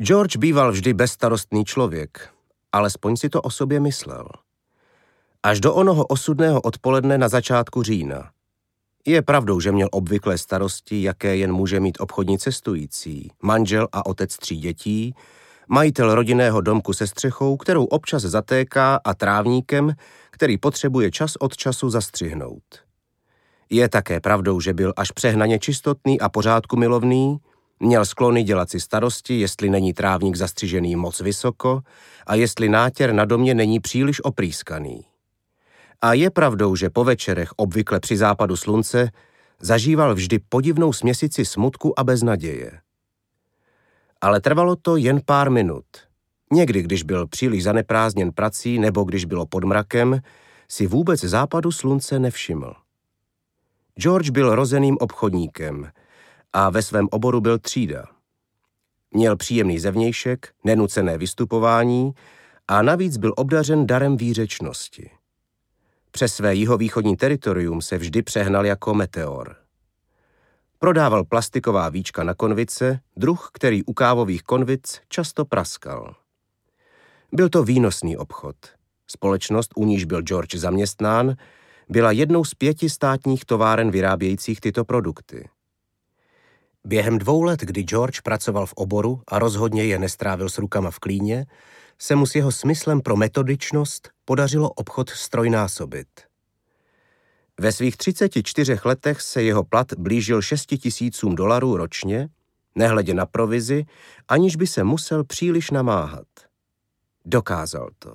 George býval vždy bezstarostný člověk, alespoň si to o sobě myslel. Až do onoho osudného odpoledne na začátku října. Je pravdou, že měl obvyklé starosti, jaké jen může mít obchodní cestující, manžel a otec 3 dětí, majitel rodinného domku se střechou, kterou občas zatéká, a trávníkem, který potřebuje čas od času zastřihnout. Je také pravdou, že byl až přehnaně čistotný a pořádku milovný, měl sklony dělat si starosti, jestli není trávník zastřižený moc vysoko a jestli nátěr na domě není příliš oprýskaný. A je pravdou, že po večerech, obvykle při západu slunce, zažíval vždy podivnou směsici smutku a beznaděje. Ale trvalo to jen pár minut. Někdy, když byl příliš zaneprázdněn prací nebo když bylo pod mrakem, si vůbec západu slunce nevšiml. George byl rozeným obchodníkem a ve svém oboru byl třída. Měl příjemný zevnějšek, nenucené vystupování a navíc byl obdařen darem výřečnosti. Přes své jihovýchodní teritorium se vždy přehnal jako meteor. Prodával plastiková víčka na konvice, druh, který u kávových konvic často praskal. Byl to výnosný obchod. Společnost, u níž byl George zaměstnán, byla jednou z 5 státních továren vyrábějících tyto produkty. Během 2 let, kdy George pracoval v oboru a rozhodně je nestrávil s rukama v klíně, se mu s jeho smyslem pro metodičnost podařilo obchod ztrojnásobit. Ve svých 34 letech se jeho plat blížil $6,000 ročně, nehledě na provizi, aniž by se musel příliš namáhat. Dokázal to.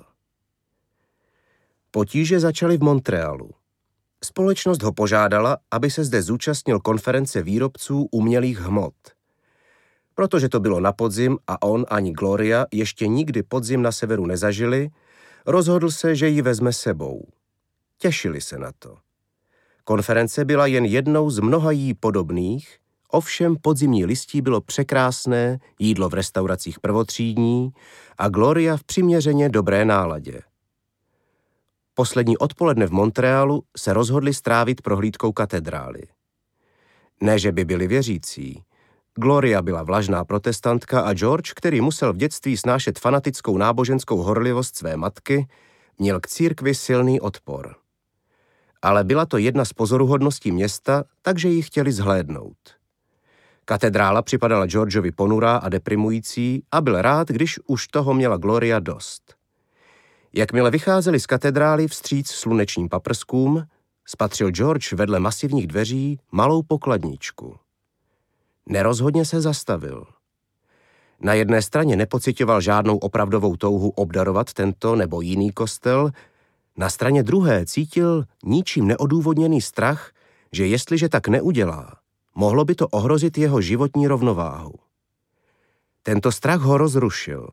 Potíže začaly v Montrealu. Společnost ho požádala, aby se zde zúčastnil konference výrobců umělých hmot. Protože to bylo na podzim a on ani Gloria ještě nikdy podzim na severu nezažili, rozhodl se, že ji vezme sebou. Těšili se na to. Konference byla jen jednou z mnoha jí podobných, ovšem podzimní listí bylo překrásné, jídlo v restauracích prvotřídní a Gloria v přiměřeně dobré náladě. Poslední odpoledne v Montrealu se rozhodli strávit prohlídkou katedrály. Ne, že by byli věřící. Gloria byla vlažná protestantka a George, který musel v dětství snášet fanatickou náboženskou horlivost své matky, měl k církvi silný odpor. Ale byla to jedna z pozoruhodností města, takže ji chtěli zhlédnout. Katedrála připadala Georgeovi ponurá a deprimující a byl rád, když už toho měla Gloria dost. Jakmile vycházeli z katedrály vstříc slunečním paprskům, spatřil George vedle masivních dveří malou pokladničku. Nerozhodně se zastavil. Na jedné straně nepociťoval žádnou opravdovou touhu obdarovat tento nebo jiný kostel, na straně druhé cítil ničím neodůvodněný strach, že jestliže tak neudělá, mohlo by to ohrozit jeho životní rovnováhu. Tento strach ho rozrušil.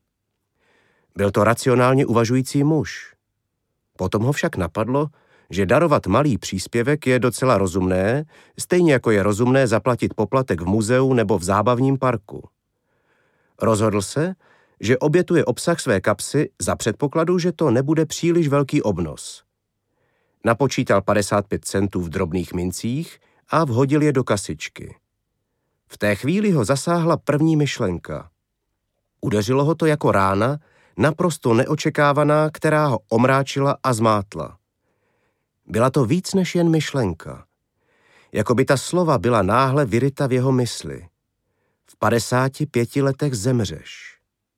Byl to racionálně uvažující muž. Potom ho však napadlo, že darovat malý příspěvek je docela rozumné, stejně jako je rozumné zaplatit poplatek v muzeu nebo v zábavním parku. Rozhodl se, že obětuje obsah své kapsy za předpokladu, že to nebude příliš velký obnos. Napočítal 55 centů v drobných mincích a vhodil je do kasičky. V té chvíli ho zasáhla první myšlenka. Udeřilo ho to jako rána, naprosto neočekávaná, která ho omráčila a zmátla. Byla to víc než jen myšlenka. Jako by ta slova byla náhle vyryta v jeho mysli. V 55 letech zemřeš.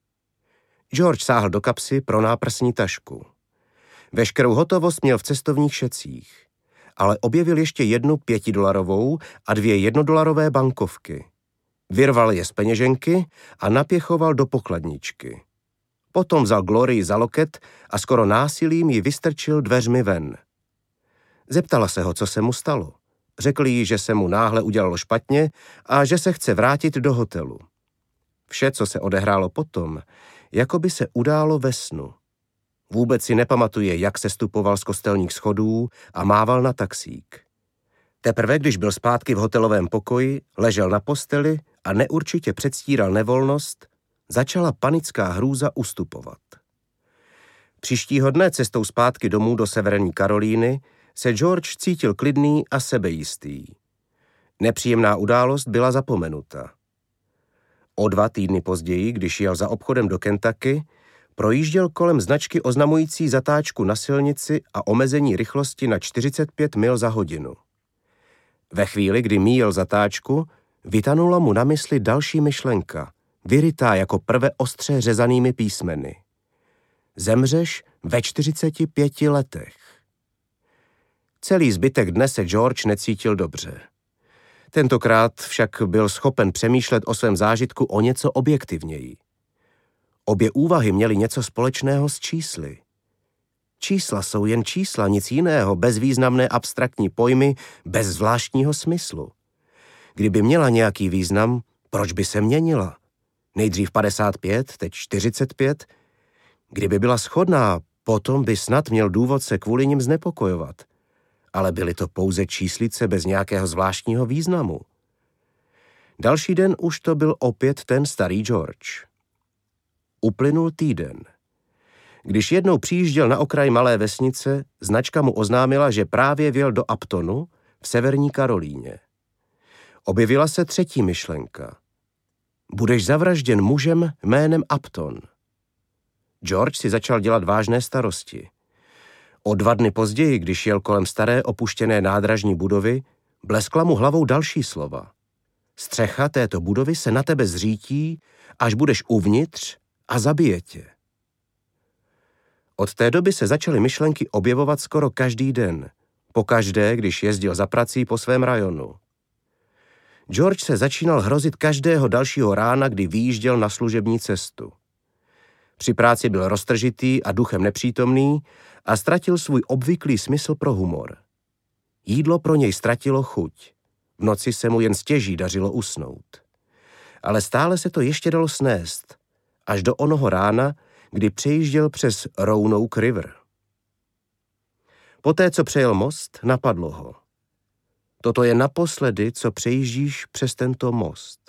George sáhl do kapsy pro náprsní tašku. Veškerou hotovost měl v cestovních šecích, ale objevil ještě jednu $5 a 2 $1 bankovky. Vyrval je z peněženky a napěchoval do pokladničky. Potom vzal Glorii za loket a skoro násilím ji vystrčil dveřmi ven. Zeptala se ho, co se mu stalo. Řekl jí, že se mu náhle udělalo špatně a že se chce vrátit do hotelu. Vše, co se odehrálo potom, jako by se událo ve snu. Vůbec si nepamatuje, jak se stupoval z kostelních schodů a mával na taxík. Teprve, když byl zpátky v hotelovém pokoji, ležel na posteli a neurčitě předstíral nevolnost, začala panická hrůza ustupovat. Příštího dne cestou zpátky domů do Severní Karolíny se George cítil klidný a sebejistý. Nepříjemná událost byla zapomenuta. O 2 týdny později, když jel za obchodem do Kentucky, projížděl kolem značky oznamující zatáčku na silnici a omezení rychlosti na 45 mil za hodinu. Ve chvíli, kdy míjel zatáčku, vytanula mu na mysli další myšlenka, vyrytá jako prve ostře řezanými písmeny. Zemřeš ve 45 letech. Celý zbytek dne se George necítil dobře. Tentokrát však byl schopen přemýšlet o svém zážitku o něco objektivněji. Obě úvahy měly něco společného s čísly. Čísla jsou jen čísla, nic jiného, bezvýznamné abstraktní pojmy, bez zvláštního smyslu. Kdyby měla nějaký význam, proč by se měnila? Nejdřív 55, teď 45. Kdyby byla shodná, potom by snad měl důvod se kvůli nim znepokojovat. Ale byly to pouze číslice bez nějakého zvláštního významu. Další den už to byl opět ten starý George. Uplynul týden. Když jednou přijížděl na okraj malé vesnice, značka mu oznámila, že právě vjel do Uptonu v severní Karolíně. Objevila se třetí myšlenka. Budeš zavražděn mužem jménem Upton. George si začal dělat vážné starosti. O 2 dny později, když jel kolem staré opuštěné nádražní budovy, bleskla mu hlavou další slova. Střecha této budovy se na tebe zřítí, až budeš uvnitř a zabije tě. Od té doby se začaly myšlenky objevovat skoro každý den, pokaždé, když jezdil za prací po svém rajonu. George se začínal hrozit každého dalšího rána, kdy vyjížděl na služební cestu. Při práci byl roztržitý a duchem nepřítomný a ztratil svůj obvyklý smysl pro humor. Jídlo pro něj ztratilo chuť. V noci se mu jen stěží dařilo usnout. Ale stále se to ještě dalo snést, až do onoho rána, kdy přejížděl přes Roanoke River. Poté, co přejel most, napadlo ho. Toto je naposledy, co přejíždíš přes tento most.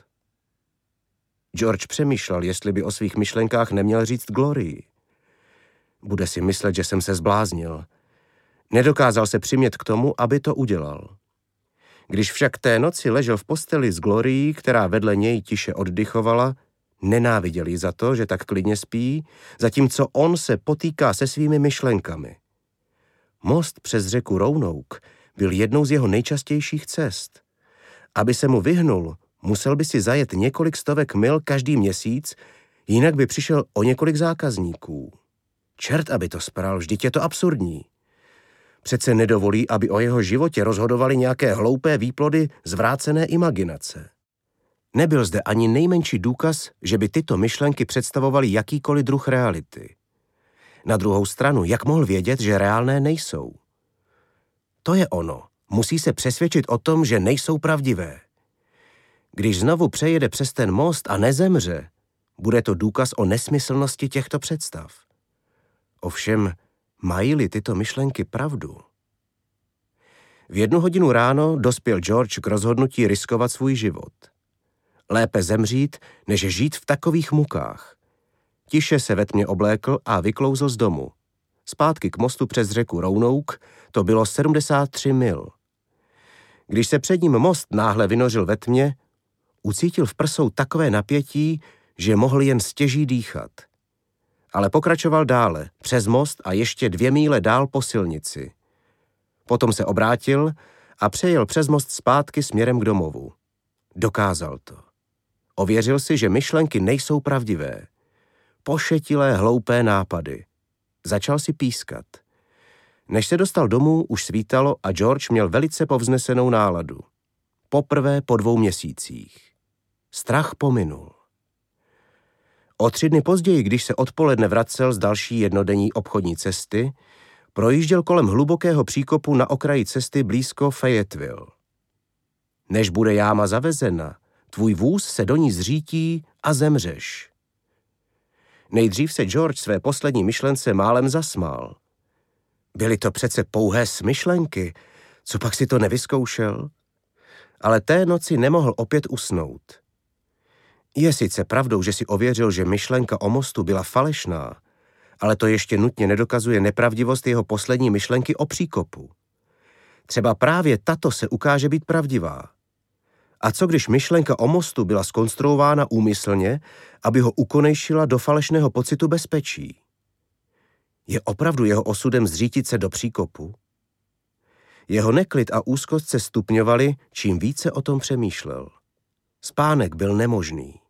George přemýšlel, jestli by o svých myšlenkách neměl říct Glorii. Bude si myslet, že jsem se zbláznil. Nedokázal se přimět k tomu, aby to udělal. Když však té noci ležel v posteli s Glorií, která vedle něj tiše oddychovala, nenáviděl ji za to, že tak klidně spí, zatímco on se potýká se svými myšlenkami. Most přes řeku Roanoke byl jednou z jeho nejčastějších cest. Aby se mu vyhnul, musel by si zajet několik stovek mil každý měsíc, jinak by přišel o několik zákazníků. Čert, aby to spral, vždyť je to absurdní. Přece nedovolí, aby o jeho životě rozhodovaly nějaké hloupé výplody zvrácené imaginace. Nebyl zde ani nejmenší důkaz, že by tyto myšlenky představovaly jakýkoliv druh reality. Na druhou stranu, jak mohl vědět, že reálné nejsou? To je ono. Musí se přesvědčit o tom, že nejsou pravdivé. Když znovu přejede přes ten most a nezemře, bude to důkaz o nesmyslnosti těchto představ. Ovšem, mají-li tyto myšlenky pravdu? V 1 hodinu ráno dospěl George k rozhodnutí riskovat svůj život. Lépe zemřít, než žít v takových mukách. Tiše se ve tmě oblékl a vyklouzl z domu. Zpátky k mostu přes řeku Roanoke to bylo 73 mil. Když se před ním most náhle vynořil ve tmě, ucítil v prsou takové napětí, že mohl jen stěží dýchat. Ale pokračoval dále, přes most a ještě 2 míle dál po silnici. Potom se obrátil a přejel přes most zpátky směrem k domovu. Dokázal to. Ověřil si, že myšlenky nejsou pravdivé. Pošetilé, hloupé nápady. Začal si pískat. Než se dostal domů, už svítalo a George měl velice povznesenou náladu. Poprvé po 2 měsících. Strach pominul. O 3 dny později, když se odpoledne vracel z další jednodenní obchodní cesty, projížděl kolem hlubokého příkopu na okraji cesty blízko Fayetteville. Než bude jáma zavezena, tvůj vůz se do ní zřítí a zemřeš. Nejdřív se George své poslední myšlence málem zasmál. Byly to přece pouhé smyšlenky, co pak si to nevyzkoušel? Ale té noci nemohl opět usnout. Je sice pravdou, že si ověřil, že myšlenka o mostu byla falešná, ale to ještě nutně nedokazuje nepravdivost jeho poslední myšlenky o příkopu. Třeba právě tato se ukáže být pravdivá. A co když myšlenka o mostu byla zkonstruována úmyslně, aby ho ukonejšila do falešného pocitu bezpečí? Je opravdu jeho osudem zřítit se do příkopu? Jeho neklid a úzkost se stupňovaly, čím více o tom přemýšlel. Spánek byl nemožný.